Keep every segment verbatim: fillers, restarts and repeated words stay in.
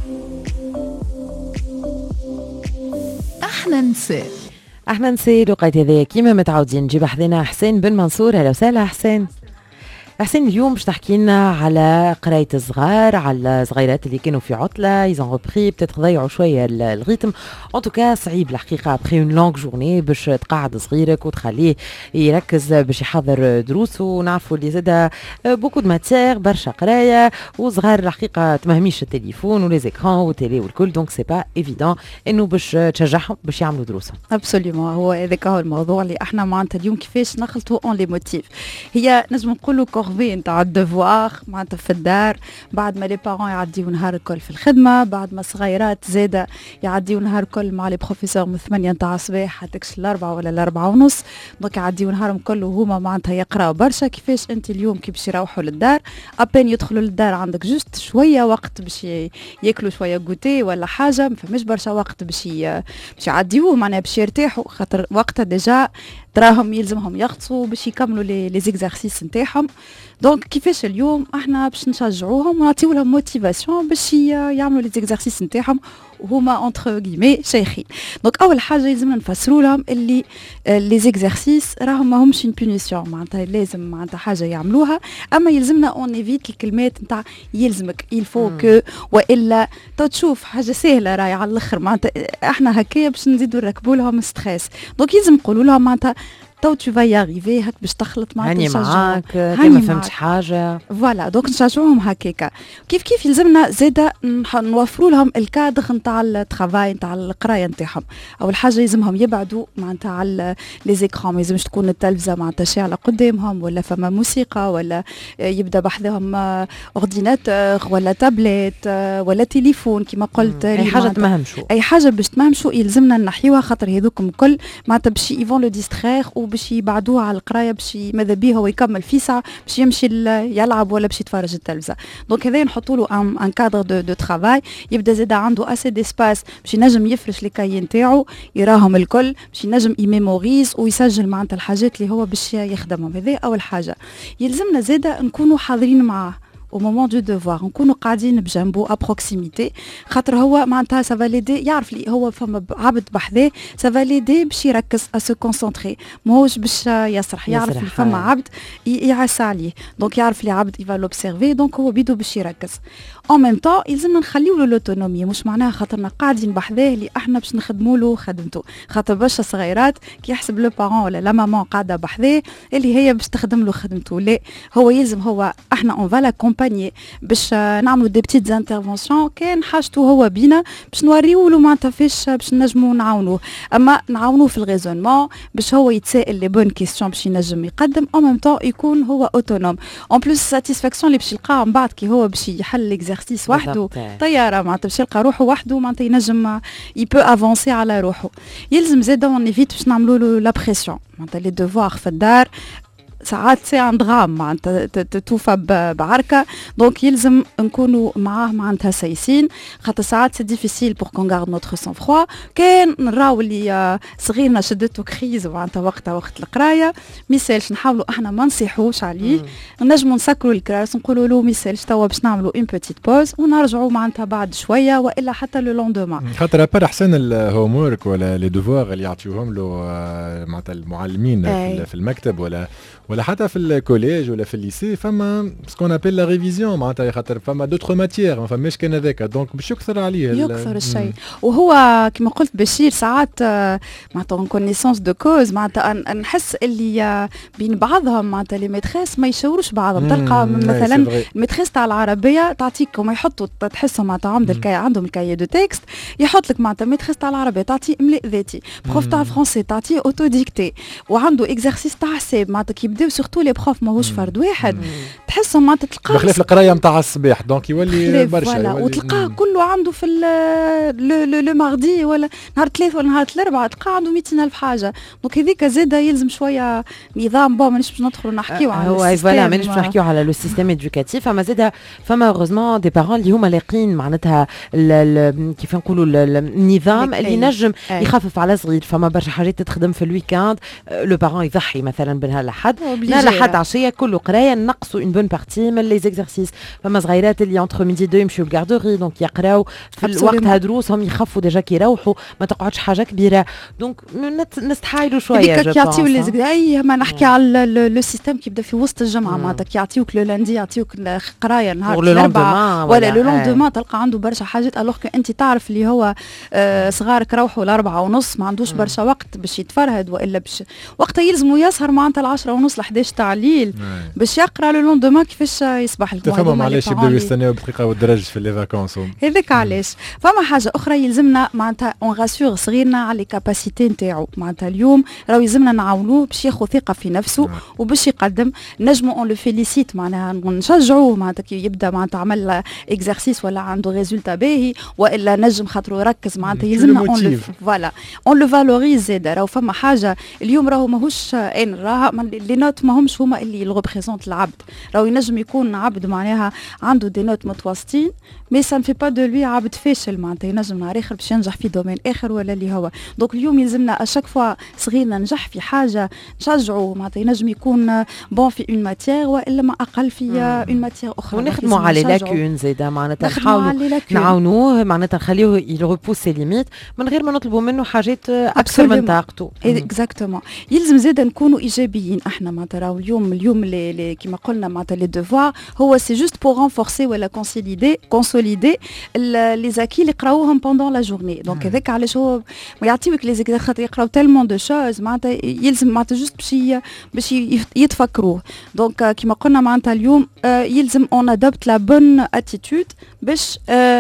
احنا نساء احنا نساء لقيت هذايا كيما متعودين نجيب حذنا حسين بن منصور. اهلا وسهلا حسين. حسين اليوم باش تحكي لنا على قرايه الصغار، على الصغيرات اللي كانوا في عطله يزون ريبري بتات ضيعوا شويه الريتم. ان توكا صعيب الحقيقه ابخي اون لونغ جورني باش تقعد صغيرك وتخليه يركز باش يحضر دروسه. ونعرفوا اللي زاد بوكو دو ماتير برشا قرايه وصغار الحقيقه تمهميش التليفون ولي زيكران والتيلي والكل، دونك سي با ايفيدون انه باش تشجعهم باش يعملوا دروسهم. ابسوليومون، هو هذاك هو الموضوع اللي احنا معناتها اليوم كيفاش نخلطوا اون لي موتيف. هي نجم نقولوا كورفي نتاع الدفوار معناتها في الدار بعد ما لي بارون يعديو نهار الكل في الخدمه، بعد ما صغيرات زاده يعديو نهار الكل مع لي بروفيسور من ثمانية نتاع الصباح حتى الأربعة ولا الأربعة ونص، دونك يعديو نهارهم كله وهما معناتها يقراو برشا. كيفاش انت اليوم كي باش يروحوا للدار ابين يدخلوا للدار عندك جوست شويه وقت باش ياكلوا شويه غوتي ولا حاجه، ما فماش برشا وقت باش باش يعديوه معناها باش يرتاحوا، خاطر وقتها ديجا تراهم يلزمهم يغطسوا باش يكملوا لي لي زيكزارسيس نتاعهم. دونك كيفاش اليوم احنا باش نشجعوهم ونعطيو لهم موتيفاسيون باش يعملوا لي زيكزارسيس نتاعهم وهما انتر غيمي شيخين. دونك اول حاجه يلزمنا نفسروا لهم اللي لي زيكزارسيس راهم ما همش اون بونيسيون، معناتها لازم معناتها حاجه يعملوها، اما يلزمنا اون ايفيت الكلمات نتاع يلزمك يلفو كو والا تشوف حاجه سهله راهي على الاخر، معناتها احنا هكايا باش نزيدوا نركبوا لهم ستريس. دونك يلزم نقولوا لهم معناتها تو tu vas y arriver هك باش تخلط مع هاني معاك كي ما فهمتش حاجه. فوالا دونك نشجعوهم هكاكا. كيف كيف يلزمنا زاده نوفروا لهم الكادر نتاع الترافاي نتاع القرايه نتاعهم. اول حاجه يلزمهم يبعدوا معناتها على لي زيكران، ما يلزمش تكون التلفزه معناتها شاعله قدامهم ولا فما موسيقى ولا يبدا بحذاهم اورديناتور ولا تابلت ولا تليفون كما قلت. اي حاجه تمهمشوا، اي حاجه باش تمهمشوا يلزمنا نحيوها، خاطر هذوكم الكل معناتها باش يفون لو ديسترير باش يبعدوه على القرايه باش ماذا بيه هو يكمل في ساعه باش يمشي يلعب ولا باش يتفرج التلفزه. دونك هذا نحطوا له ان ان كادر دو دو ترافاي، يبدا زاد عنده اسي ديسباس باش ينجم يفرش لي كاي نتاعو يراهم الكل باش ينجم يميموريز ويسجل معناتها الحاجات اللي هو باش يخدمهم. هذا اول حاجه. يلزمنا زاد نكونوا حاضرين معاه au moment du devoir، نكونوا قاعدين بجنبه à proximité، خاطر هو معناتها سافا ليدي يعرف لي هو فما عبد بحذاه سافا ليدي باش يركز à se concentrer، ماهوش باش يسرح، يعرف لي فما عبد يعس عليه، دونك يعرف لي عبد يفا لوبسيرفي، دونك هو بيدو باش يركز. en même temps يلزمنا نخليو له لوتونومي، مش معناها خاطرنا قاعدين بحذاه اللي احنا باش نخدموا له خدمته، خاطر برشا صغيرات كي يحسب لو بارون ولا لا مامان قاعده بحذاه اللي هي باش تخدم له خدمته. لا، هو يلزم هو احنا اون فالا باش نعملوا دي بتيت انترفونسيون كان حاجته هو بينا باش نوريو له معناتها فاش باش نجموا نعاونوه، اما نعاونوه في الريزونمون باش هو يتسائل لي بون كيستيون باش ينجم يقدم، او ميم طون يكون هو اوتونوم. اون بليس ساتيسفاكسيون اللي باش يلقاها من بعد كي هو باش يحل ليكزارسيس وحده طياره معناتها باش يلقى روحه وحده معناتها ينجم يبو افونسي على روحه. يلزم زاده اون ايفيت باش نعملوا له لا بريسيون، معناتها لي دوفوار في الدار ساعات سي ان درام معناتها توفى بعركه، دونك يلزم نكونوا معاه معناتها سايسين، خاطر ساعات سي ديفيسيل بور كون غارد نوتر سون فروا. كان نراو اللي صغيرنا شدته كريز معناتها وقتها وقت القرايه ميسالش نحاولوا احنا ما نصيحوش عليه، نجموا نسكروا الكراس نقولوا له ميسالش توا باش نعملوا اون بوتيت بوز ونرجعوا معناتها بعد شويه والا حتى لو لوندومان. خاطر ابار احسن الهوم وورك ولا لي دوفوار اللي يعطيوهم له معناتها المعلمين في المكتب ولا ولا حتى في الكوليج ولا في الليسي فما سكون ابل لا ريفيزيون معناتها خاطر فما دوتر ماتيير ما فماش كان هذاك، دونك باش يكثر عليه يكثر الشيء. وهو كما قلت بشير ساعات معناتها اون كونيسونس دو كوز معناتها نحس اللي بين بعضهم معناتها لي ميتريس ما يشاوروش بعضهم. تلقى مثلا الميتريس تاع العربيه تعطيك وما يحطوا تحسهم معناتها عندهم الكاي عندهم الكاي دو تكست يحط لك معناتها ميتريس تاع العربيه تعطي املاء ذاتي، بروف تاع الفرنسي تعطي اوتو ديكتي، وعنده اكزرسيس تاع حساب معناتها كيبداو سورتو لي بروف ماهوش فرد واحد تحسهم معناتها تلقاه بخلاف القرايه نتاع الصباح دونك يولي برشا يولي وتلقاه كله عنده في لو لو ماردي ولا نهار ثلاث ولا نهار الاربعاء تلقاه عنده مئتين ألف حاجه. دونك هذيك زاده يلزم شويه نظام. بون مانيش باش ندخلوا نحكيو على هو فوالا مانيش باش نحكيو على لو سيستيم ادوكاتيف، اما زاده فما اوغوزمون دي بارون اللي هما لاقين معناتها كيف نقولوا النظام اللي ينجم يخفف على صغير. فما برشا حاجات تخدم في الويكاند لو بارون يضحي مثلا بنهار الاحد لا حتى عشيه كله قرايه نقصوا اون بون بارتي من لي زيكزارسيس. فما صغيرات اللي انتر ميدي دو يمشيو الكاردوري دونك يقراو في الوقت هذا دروسهم يخفوا ديجا كي يروحوا ما تقعدش حاجه كبيره دونك نستحايلوا شويه. هذيك كيعطيو لي اي ما نحكي على لو سيستيم كيبدا في وسط الجمعه معناتها كيعطيوك لو لاندي يعطيوك قرايه نهار الاربعاء ولا لو لوندومان تلقى عنده برشا حاجات الوغ انت تعرف اللي هو آه صغارك روحوا الاربعه ونص ما عندوش برشا وقت باش يتفرهد والا باش وقتها يلزموا يسهر معناتها العشرة ونص لحداش تاع الليل باش يقرا لو لوندومان كيفاش يصبح لكم. تفهم علاش يبداو يستناو بدقيقه والدرج في لي فاكونس هذاك علاش. فما حاجه اخرى يلزمنا معناتها اون غاسور صغيرنا على لي كاباسيتي نتاعو معناتها اليوم راهو يلزمنا نعاونوه باش ياخذ ثقه في نفسه وباش يقدم. نجموا اون لو فيليسيت معناها نشجعوه معناتها كي يبدا معناتها عمل اكزرسيس ولا عنده ريزولتا باهي والا نجم خاطره يركز معناتها يلزمنا اون لو فوالا اون لو فالوريز زاد. راهو فما حاجه اليوم راهو ماهوش ان راها لي نوت ماهمش هما اللي يغوبريزونت العبد. راهو ينجم يكون عبد معناها عنده دي نوت متوسطين مي سا نفي با دو لوي عبد فاشل معناتها ينجم نهار اخر باش ينجح في دومين اخر ولا اللي هو. دونك اليوم يلزمنا اشاك فوا صغيرنا نجح في حاجه نشجعوا معناتها ينجم يكون بون في اون ماتيير والا ما اقل في اون ماتيير اخرى. ونخدموا على لاكون زيدا معناتها نحاولوا نعاونوه معناتها نخليوه يريبوس سي ليميت من غير ما نطلبوا منه حاجات اكثر من طاقته. اكزاكتومون. يلزم زيدا نكونوا ايجابيين احنا معناتها راهو اليوم اليوم اللي كيما قلنا معناتها لي دوفوار هو سي جوست بور رانفورسي ولا كونسوليدي كونسوليدي لي زاكي اللي قراوهم بوندون لا جورني. دونك هذاك علاش هو يعطيوك لي زيكزارسيس خاطر يقراو تالمون دو شوز معناتها يلزم معناتها جوست باش باش يتفكروه. دونك كيما قلنا معناتها اليوم يلزم اون ادوبت لا بون اتيتود باش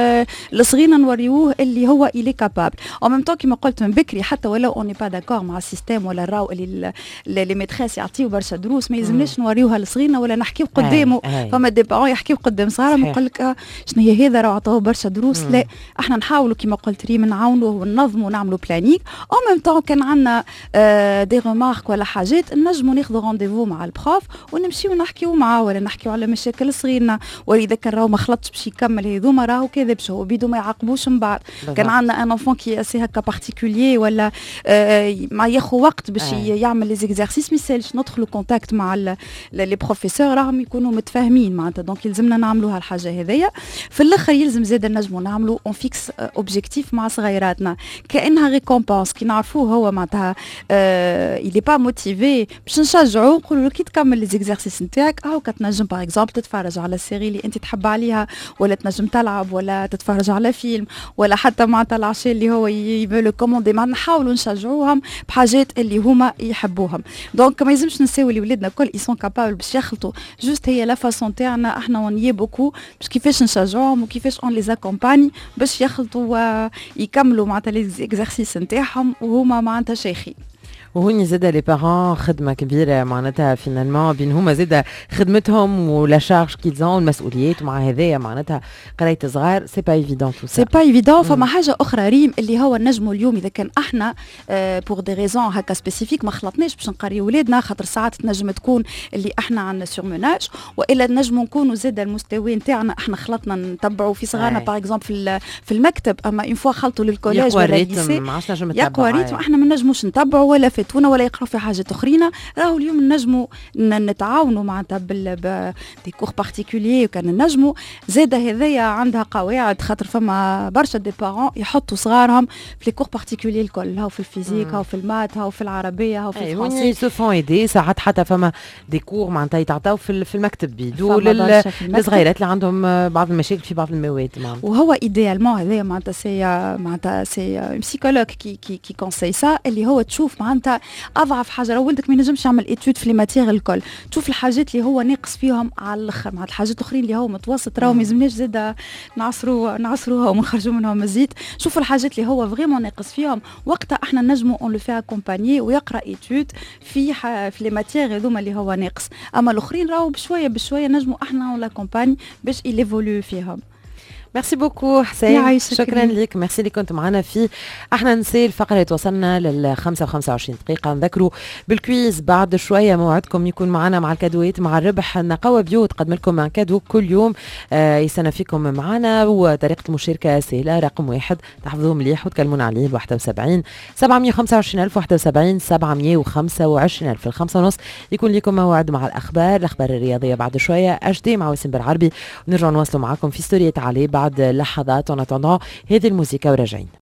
لصغيرنا نوريوه اللي هو إلي كابابل. او ميم طون كيما قلت من بكري حتى ولو اوني با داكور مع السيستيم ولا الراو اللي لي ميتريس يعطيو برشا دروس ما يلزمناش نوريوها لصغيرنا ولا نحكيو قدامه. فما دي بارون يحكيو قدام صغارهم يقول لك شنو هي هذا راه عطاوه برشا دروس. لا احنا نحاولوا كيما قلت ريم نعاونوه وننظموا ونعملوا بلانيك. او ميم طون كان عندنا آه دي ريمارك ولا حاجات نجموا ناخذوا رونديفو مع البروف ونمشيو نحكيو معاه ولا نحكيو على مشاكل صغيرنا ولا اذا كان راهو ما خلطش باش يكمل هذوما راهو كذا باش هو بيدو ما يعاقبوش من بعد. كان عندنا ان انفون كي اسي هكا بارتيكولير ولا آه ما ياخذ وقت باش يعمل لي زيكزارسيس ما يسالش ندخلوا كونتاكت مع لي بروفيسور راهم يكونوا متفاهمين معناتها. دونك يلزمنا نعملوا هالحاجه هذيا. في الاخر يلزم زاد نجموا نعملوا اون فيكس اوبجيكتيف مع صغيراتنا كانها ريكومبونس كي نعرفوه هو معناتها يلي با موتيفي باش نشجعوه نقولوا له كي تكمل لي زيكزارسيس نتاعك هاو كتنجم باغ اكزومبل تتفرج على السيري اللي انت تحب عليها ولا تنجم تلعب ولا تتفرج على فيلم ولا حتى معناتها العشاء اللي هو يفولو كوموندي. ما نحاولوا نشجعوهم بحاجات اللي هما يحبوهم. دونك ما يلزمش نساو اللي ولادنا الكل يسون كابابل باش يخلطوا جوست هي لا فاسون تاعنا احنا ونيي بوكو باش كيفاش نشجعوهم وكيفاش اون لي زاكومباني باش يخلطوا ويكملوا معناتها لي زيكزارسيس نتاعهم وهما معناتها شيخين. وهوني زادا لي بارون خدمه كبيره معناتها فينالمون بين هما زادا خدمتهم ولا شارج كيزون المسؤوليات ومع هذايا معناتها قرايه صغار سي با ايفيدون تو سي با ايفيدون. فما حاجه اخرى ريم اللي هو نجموا اليوم اذا كان احنا بور دي ريزون هكا سبيسيفيك ما خلطناش باش نقريو ولادنا خاطر ساعات تنجم تكون اللي احنا عندنا سورموناج والا نجموا نكونوا زادا المستوى نتاعنا احنا خلطنا نتبعوا في صغارنا باغ اكزومبل في في المكتب اما اون فوا خلطوا للكوليج ولا الليسي يقوى ريتم احنا ما نجموش نتبعوا ولا فاتونا ولا يقراو في حاجات اخرين. راهو اليوم نجموا نتعاونوا معناتها بال دي كور بارتيكولير وكان نجموا زاده هذايا عندها قواعد خاطر فما برشا دي بارون يحطوا صغارهم في لي كور بارتيكولير الكل هاو في الفيزيك هاو في المات هاو في العربيه هاو في الفرنسي سو فون ايدي ساعات حتى فما دي كور معناتها يتعطاو في في المكتب بيدو للصغيرات اللي عندهم بعض المشاكل في بعض المواد معناتها. وهو ايديالمون هذايا معناتها سي معناتها سي بسيكولوج كي كي كي كونساي سا اللي هو تشوف معناتها اضعف حاجه. راه ولدك ما ينجمش يعمل ايتود في لي ماتيير الكل تشوف الحاجات اللي هو ناقص فيهم على الاخر مع الحاجات الاخرين اللي هو متوسط راهو ما يلزمناش زاد نعصروا نعصروها ونخرجوا منهم مزيد. شوفوا الحاجات اللي هو فريمون ناقص فيهم وقتها احنا نجموا اون لو في اكومباني ويقرا ايتود في في لي ماتيير هذوما اللي هو ناقص. اما الاخرين راهو بشويه بشويه نجموا احنا ولا كومباني باش يليفولو فيهم. ميرسي بوكو حسين، شكرا لك. ميرسي اللي كنت معنا في احنا نسي الفقره. وصلنا لل خمسة وخمسة وعشرين دقيقه. نذكروا بالكويز بعد شويه موعدكم يكون معنا مع الكادوات مع الربح. نقوى بيو تقدم لكم كادو كل يوم آه يستنى فيكم معنا. وطريقه المشاركه سهله، رقم واحد تحفظوه مليح وتكلمونا عليه واحد وسبعين سبعمية وخمسة وعشرين ألف واحد وسبعين سبعمية وخمسة وعشرين ألف. الخمسة ونص يكون لكم موعد مع الاخبار الاخبار الرياضيه بعد شويه اجدي مع وسيم بالعربي. ونرجع نواصلوا معكم في ستورية علي بعد لحظات. ونتنضع هذه الموسيقى وراجعين.